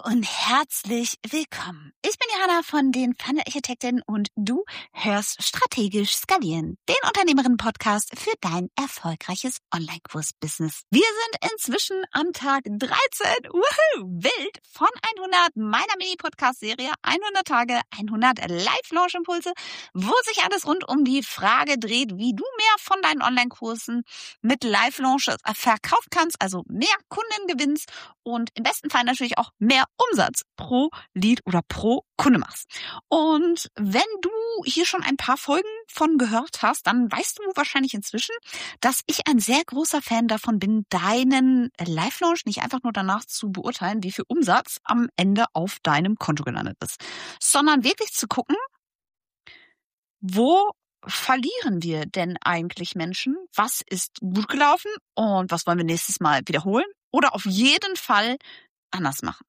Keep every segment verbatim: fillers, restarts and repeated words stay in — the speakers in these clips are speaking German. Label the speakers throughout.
Speaker 1: und herzlich willkommen. Ich bin Johanna von den Funnel Architekten und du hörst Strategisch Skalieren, den Unternehmerinnen-Podcast für dein erfolgreiches Online-Kurs-Business. Wir sind inzwischen am Tag dreizehn, wuhu, wild, von hundert meiner Mini-Podcast-Serie hundert Tage, hundert Live-Launch-Impulse, wo sich alles rund um die Frage dreht, wie du mehr von deinen Online-Kursen mit Live-Launches verkaufen kannst, also mehr Kunden gewinnst und im besten Fall natürlich auch mehr Umsatz pro Lead oder pro Kunde machst. Und wenn du hier schon ein paar Folgen von gehört hast, dann weißt du wahrscheinlich inzwischen, dass ich ein sehr großer Fan davon bin, deinen Live-Launch nicht einfach nur danach zu beurteilen, wie viel Umsatz am Ende auf deinem Konto gelandet ist, sondern wirklich zu gucken, wo verlieren wir denn eigentlich Menschen? Was ist gut gelaufen und was wollen wir nächstes Mal wiederholen oder auf jeden Fall anders machen?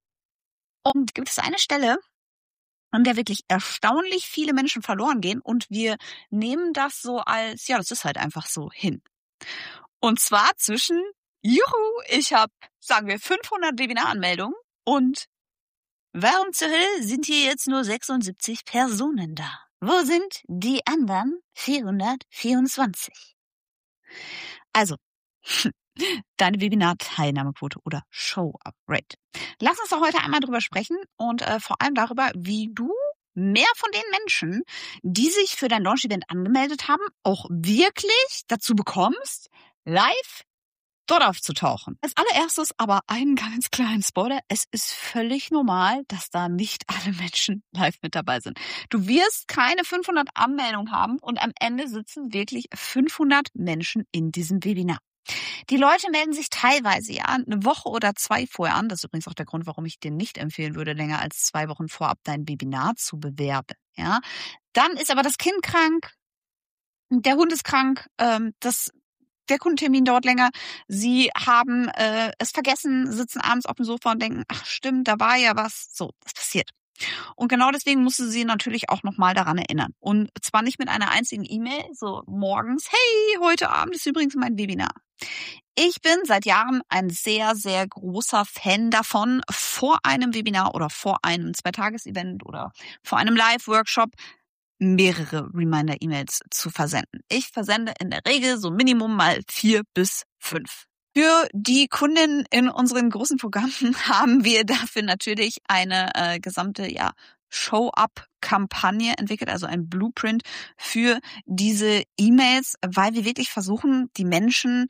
Speaker 1: Und gibt es eine Stelle, an der wirklich erstaunlich viele Menschen verloren gehen und wir nehmen das so als, ja, das ist halt einfach so hin. Und zwar zwischen, juhu, ich habe, sagen wir, fünfhundert Webinaranmeldungen und warum zur Hölle sind hier jetzt nur sechsundsiebzig Personen da? Wo sind die anderen vierhundertvierundzwanzig? Also, deine Webinar-Teilnahmequote oder Show-Up-Rate. Lass uns doch heute einmal drüber sprechen und äh, vor allem darüber, wie du mehr von den Menschen, die sich für dein Launch-Event angemeldet haben, auch wirklich dazu bekommst, live dort aufzutauchen. Als allererstes aber einen ganz kleinen Spoiler. Es ist völlig normal, dass da nicht alle Menschen live mit dabei sind. Du wirst keine fünfhundert Anmeldungen haben und am Ende sitzen wirklich fünfhundert Menschen in diesem Webinar. Die Leute melden sich teilweise ja eine Woche oder zwei vorher an. Das ist übrigens auch der Grund, warum ich dir nicht empfehlen würde, länger als zwei Wochen vorab dein Webinar zu bewerben. Ja, dann ist aber das Kind krank, der Hund ist krank, ähm, das der Kundentermin dauert länger. Sie haben äh, es vergessen, sitzen abends auf dem Sofa und denken, ach stimmt, da war ja was. So, das passiert. Und genau deswegen musst du sie natürlich auch nochmal daran erinnern. Und zwar nicht mit einer einzigen E-Mail, so morgens, hey, heute Abend ist übrigens mein Webinar. Ich bin seit Jahren ein sehr, sehr großer Fan davon, vor einem Webinar oder vor einem Zweitages-Event oder vor einem Live-Workshop mehrere Reminder-E-Mails zu versenden. Ich versende in der Regel so Minimum mal vier bis fünf. Für die Kunden in unseren großen Programmen haben wir dafür natürlich eine äh, gesamte ja, Show-Up-Kampagne entwickelt, also ein Blueprint für diese E-Mails, weil wir wirklich versuchen, die Menschen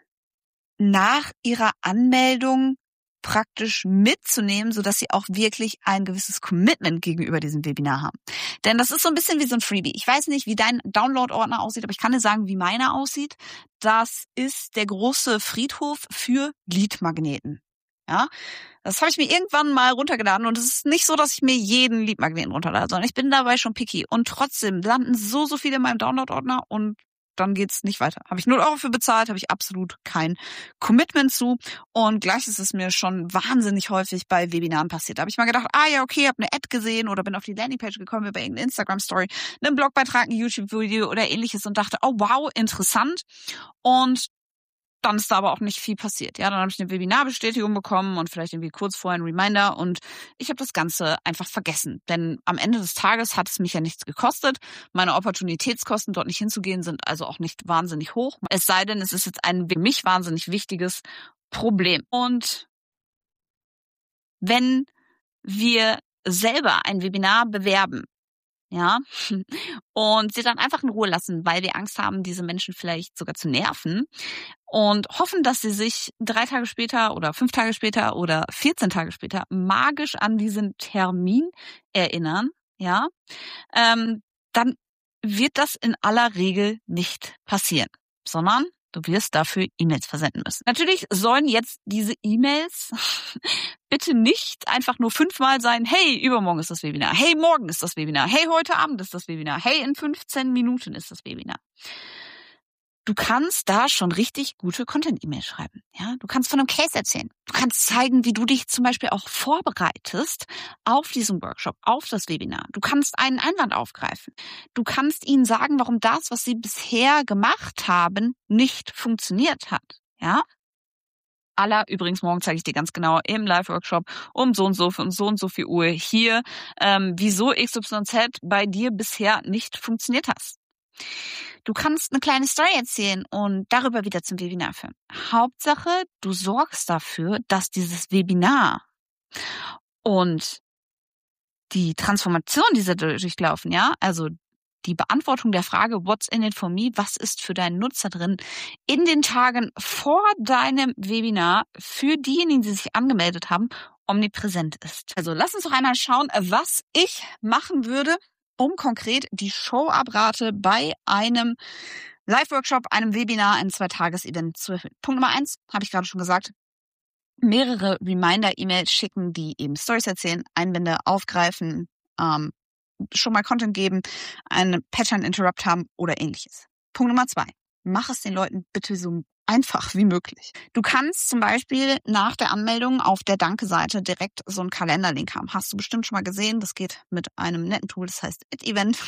Speaker 1: nach ihrer Anmeldung praktisch mitzunehmen, sodass sie auch wirklich ein gewisses Commitment gegenüber diesem Webinar haben. Denn das ist so ein bisschen wie so ein Freebie. Ich weiß nicht, wie dein Download-Ordner aussieht, aber ich kann dir sagen, wie meiner aussieht. Das ist der große Friedhof für Lead-Magneten. Ja, das habe ich mir irgendwann mal runtergeladen und es ist nicht so, dass ich mir jeden Lead-Magneten runterlade, sondern ich bin dabei schon picky. Und trotzdem landen so, so viele in meinem Download-Ordner und dann geht's nicht weiter. Habe ich null Euro für bezahlt, habe ich absolut kein Commitment zu. Und gleich ist es mir schon wahnsinnig häufig bei Webinaren passiert. Da habe ich mal gedacht, ah ja, okay, habe eine Ad gesehen oder bin auf die Landingpage gekommen über irgendeine Instagram-Story, einen Blogbeitrag, ein YouTube-Video oder ähnliches und dachte, oh wow, interessant. Und dann ist da aber auch nicht viel passiert. Ja, dann habe ich eine Webinarbestätigung bekommen und vielleicht irgendwie kurz vorher ein Reminder und ich habe das Ganze einfach vergessen. Denn am Ende des Tages hat es mich ja nichts gekostet. Meine Opportunitätskosten, dort nicht hinzugehen, sind also auch nicht wahnsinnig hoch. Es sei denn, es ist jetzt ein für mich wahnsinnig wichtiges Problem. Und wenn wir selber ein Webinar bewerben, ja, und sie dann einfach in Ruhe lassen, weil wir Angst haben, diese Menschen vielleicht sogar zu nerven und hoffen, dass sie sich drei Tage später oder fünf Tage später oder vierzehn Tage später magisch an diesen Termin erinnern, ja, ähm, dann wird das in aller Regel nicht passieren, sondern du wirst dafür E-Mails versenden müssen. Natürlich sollen jetzt diese E-Mails bitte nicht einfach nur fünfmal sein, hey, übermorgen ist das Webinar, hey, morgen ist das Webinar, hey, heute Abend ist das Webinar, hey, in fünfzehn Minuten ist das Webinar. Du kannst da schon richtig gute Content-E-Mails schreiben. Ja, du kannst von einem Case erzählen. Du kannst zeigen, wie du dich zum Beispiel auch vorbereitest auf diesen Workshop, auf das Webinar. Du kannst einen Einwand aufgreifen. Du kannst ihnen sagen, warum das, was sie bisher gemacht haben, nicht funktioniert hat. Ja, aller, übrigens morgen zeige ich dir ganz genau im Live-Workshop um so und so und so und so viel Uhr hier, ähm, wieso X Y Z bei dir bisher nicht funktioniert hat. Du kannst eine kleine Story erzählen und darüber wieder zum Webinar führen. Hauptsache, du sorgst dafür, dass dieses Webinar und die Transformation, die sie durchlaufen, ja, also die Beantwortung der Frage, what's in it for me, was ist für deinen Nutzer drin, in den Tagen vor deinem Webinar für diejenigen, die sich angemeldet haben, omnipräsent ist. Also lass uns doch einmal schauen, was ich machen würde, um konkret die Show-Up-Rate bei einem Live-Workshop, einem Webinar, einem Zwei-Tages-Event zu erhöhen. Punkt Nummer eins, habe ich gerade schon gesagt, mehrere Reminder-E-Mails schicken, die eben Stories erzählen, Einwände aufgreifen, ähm, schon mal Content geben, einen Pattern-Interrupt haben oder ähnliches. Punkt Nummer zwei, mach es den Leuten bitte so einfach wie möglich. Du kannst zum Beispiel nach der Anmeldung auf der Danke-Seite direkt so einen Kalenderlink haben. Hast du bestimmt schon mal gesehen. Das geht mit einem netten Tool, das heißt It-Event.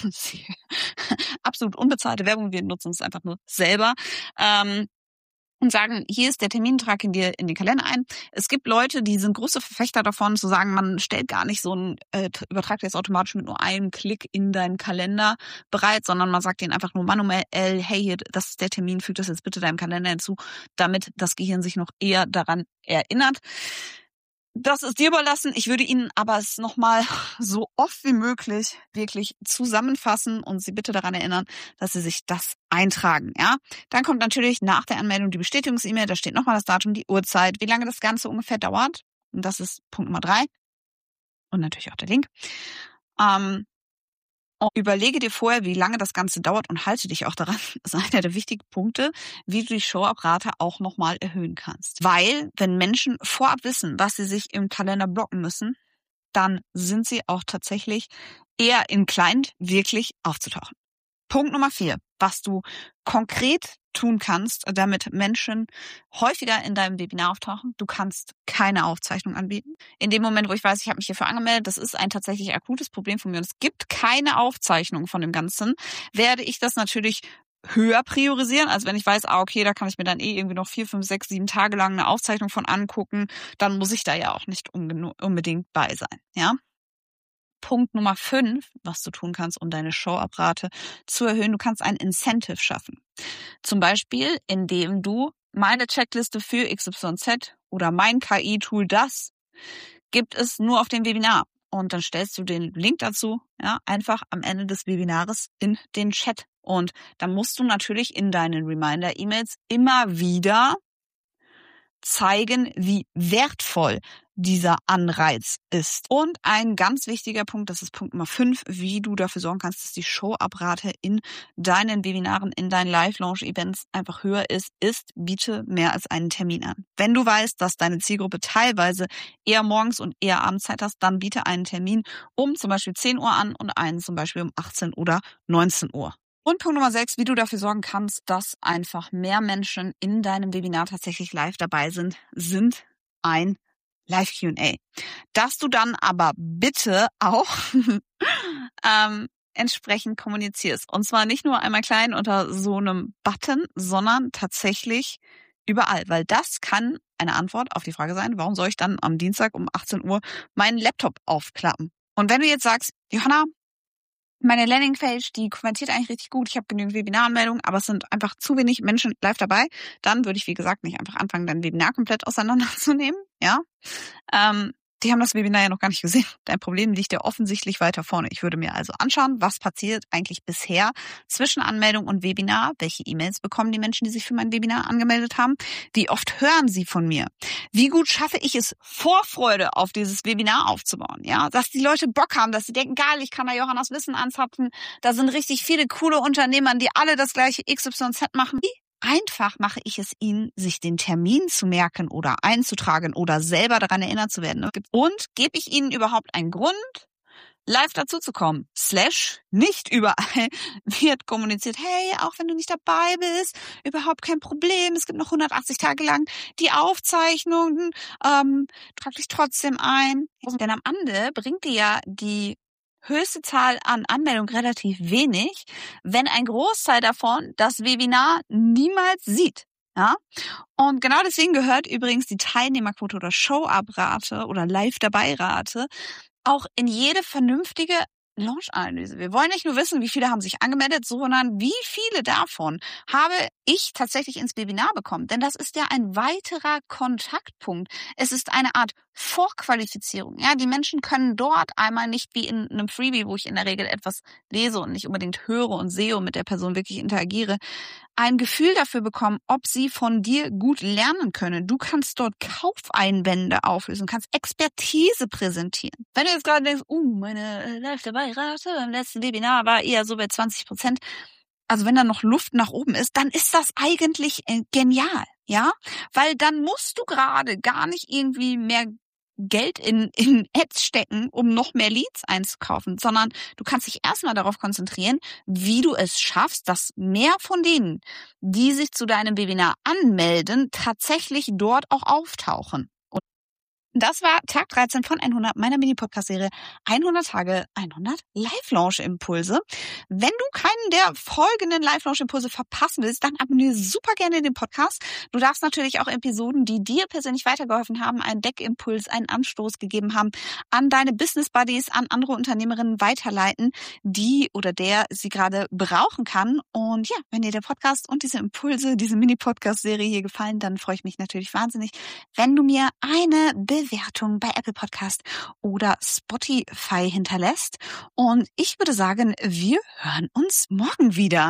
Speaker 1: Absolut unbezahlte Werbung. Wir nutzen es einfach nur selber. Ähm, und sagen, hier ist der Termin, trag ihn dir in den Kalender ein. Es gibt Leute, die sind große Verfechter davon, zu sagen, man stellt gar nicht so ein, äh, übertragt jetzt automatisch mit nur einem Klick in deinen Kalender bereit, sondern man sagt denen einfach nur manuell, hey, hier, das ist der Termin, füg das jetzt bitte deinem Kalender hinzu, damit das Gehirn sich noch eher daran erinnert. Das ist dir überlassen. Ich würde Ihnen aber es nochmal so oft wie möglich wirklich zusammenfassen und Sie bitte daran erinnern, dass Sie sich das eintragen. Ja, dann kommt natürlich nach der Anmeldung die Bestätigungs-E-Mail. Da steht nochmal das Datum, die Uhrzeit, wie lange das Ganze ungefähr dauert. Und das ist Punkt Nummer drei. Und natürlich auch der Link. Ähm, Überlege dir vorher, wie lange das Ganze dauert und halte dich auch daran. Das ist einer der wichtigen Punkte, wie du die Show-Up-Rate auch nochmal erhöhen kannst. Weil, wenn Menschen vorab wissen, was sie sich im Kalender blocken müssen, dann sind sie auch tatsächlich eher inclined, wirklich aufzutauchen. Punkt Nummer vier, was du konkret tun kannst, damit Menschen häufiger in deinem Webinar auftauchen. Du kannst keine Aufzeichnung anbieten. In dem Moment, wo ich weiß, ich habe mich hierfür angemeldet, das ist ein tatsächlich akutes Problem von mir und es gibt keine Aufzeichnung von dem Ganzen, werde ich das natürlich höher priorisieren, als wenn ich weiß, ah, okay, da kann ich mir dann eh irgendwie noch vier, fünf, sechs, sieben Tage lang eine Aufzeichnung von angucken, dann muss ich da ja auch nicht unbedingt bei sein, ja. Punkt Nummer fünf, was du tun kannst, um deine Show-Up-Rate zu erhöhen. Du kannst ein Incentive schaffen. Zum Beispiel, indem du meine Checkliste für X Y Z oder mein K I-Tool das gibt es nur auf dem Webinar. Und dann stellst du den Link dazu, ja, einfach am Ende des Webinars in den Chat. Und dann musst du natürlich in deinen Reminder-E-Mails immer wieder zeigen, wie wertvoll dieser Anreiz ist. Und ein ganz wichtiger Punkt, das ist Punkt Nummer fünf, wie du dafür sorgen kannst, dass die Show-Up-Rate in deinen Webinaren, in deinen Live-Launch-Events einfach höher ist, ist, biete mehr als einen Termin an. Wenn du weißt, dass deine Zielgruppe teilweise eher morgens und eher abends Zeit hast, dann biete einen Termin um zum Beispiel zehn Uhr an und einen zum Beispiel um achtzehn oder neunzehn Uhr. Und Punkt Nummer sechs, wie du dafür sorgen kannst, dass einfach mehr Menschen in deinem Webinar tatsächlich live dabei sind, sind ein Live-Q und A. Dass du dann aber bitte auch ähm, entsprechend kommunizierst. Und zwar nicht nur einmal klein unter so einem Button, sondern tatsächlich überall. Weil das kann eine Antwort auf die Frage sein, warum soll ich dann am Dienstag um achtzehn Uhr meinen Laptop aufklappen? Und wenn du jetzt sagst, Johanna, meine Landingpage, die konvertiert eigentlich richtig gut. Ich habe genügend Webinaranmeldungen, aber es sind einfach zu wenig Menschen live dabei. Dann würde ich, wie gesagt, nicht einfach anfangen, dein Webinar komplett auseinanderzunehmen. Ja, ähm, die haben das Webinar ja noch gar nicht gesehen. Dein Problem liegt ja offensichtlich weiter vorne. Ich würde mir also anschauen, was passiert eigentlich bisher zwischen Anmeldung und Webinar. Welche E-Mails bekommen die Menschen, die sich für mein Webinar angemeldet haben? Wie oft hören sie von mir? Wie gut schaffe ich es, Vorfreude auf dieses Webinar aufzubauen? Ja, dass die Leute Bock haben, dass sie denken, geil, ich kann da Johannas Wissen anzapfen. Da sind richtig viele coole Unternehmer, die alle das gleiche X Y Z machen. Wie einfach mache ich es ihnen, sich den Termin zu merken oder einzutragen oder selber daran erinnert zu werden. Und gebe ich ihnen überhaupt einen Grund, live dazu zu kommen? Slash, nicht überall wird kommuniziert, hey, auch wenn du nicht dabei bist, überhaupt kein Problem, es gibt noch hundertachtzig Tage lang die Aufzeichnungen, ähm, trag dich trotzdem ein. Denn am Ende bringt dir ja die höchste Zahl an Anmeldungen relativ wenig, wenn ein Großteil davon das Webinar niemals sieht. Ja? Und genau deswegen gehört übrigens die Teilnehmerquote oder Show-Up-Rate oder Live-Dabei-Rate auch in jede vernünftige Launch-Analyse. Wir wollen nicht nur wissen, wie viele haben sich angemeldet, sondern wie viele davon habe ich tatsächlich ins Webinar bekommen. Denn das ist ja ein weiterer Kontaktpunkt. Es ist eine Art Vorqualifizierung. Ja, die Menschen können dort einmal nicht wie in einem Freebie, wo ich in der Regel etwas lese und nicht unbedingt höre und sehe und mit der Person wirklich interagiere, ein Gefühl dafür bekommen, ob sie von dir gut lernen können. Du kannst dort Kaufeinwände auflösen, kannst Expertise präsentieren. Wenn du jetzt gerade denkst, uh, meine Live-Dabei-Rate beim letzten Webinar war eher so bei zwanzig Prozent, also wenn da noch Luft nach oben ist, dann ist das eigentlich genial, ja? Weil dann musst du gerade gar nicht irgendwie mehr Geld in, in Ads stecken, um noch mehr Leads einzukaufen, sondern du kannst dich erstmal darauf konzentrieren, wie du es schaffst, dass mehr von denen, die sich zu deinem Webinar anmelden, tatsächlich dort auch auftauchen. Und das war Tag dreizehn von hundert meiner Mini-Podcast-Serie hundert Tage, hundert Live-Launch-Impulse. Wenn du keinen der folgenden Live-Launch-Impulse verpassen willst, dann abonniere super gerne den Podcast. Du darfst natürlich auch Episoden, die dir persönlich weitergeholfen haben, einen Deckimpuls, einen Anstoß gegeben haben, an deine Business-Buddies, an andere Unternehmerinnen weiterleiten, die oder der sie gerade brauchen kann. Und ja, wenn dir der Podcast und diese Impulse, diese Mini-Podcast-Serie hier gefallen, dann freue ich mich natürlich wahnsinnig, wenn du mir eine Bewertung bei Apple Podcast oder Spotify hinterlässt. Und ich würde sagen, wir hören uns morgen wieder.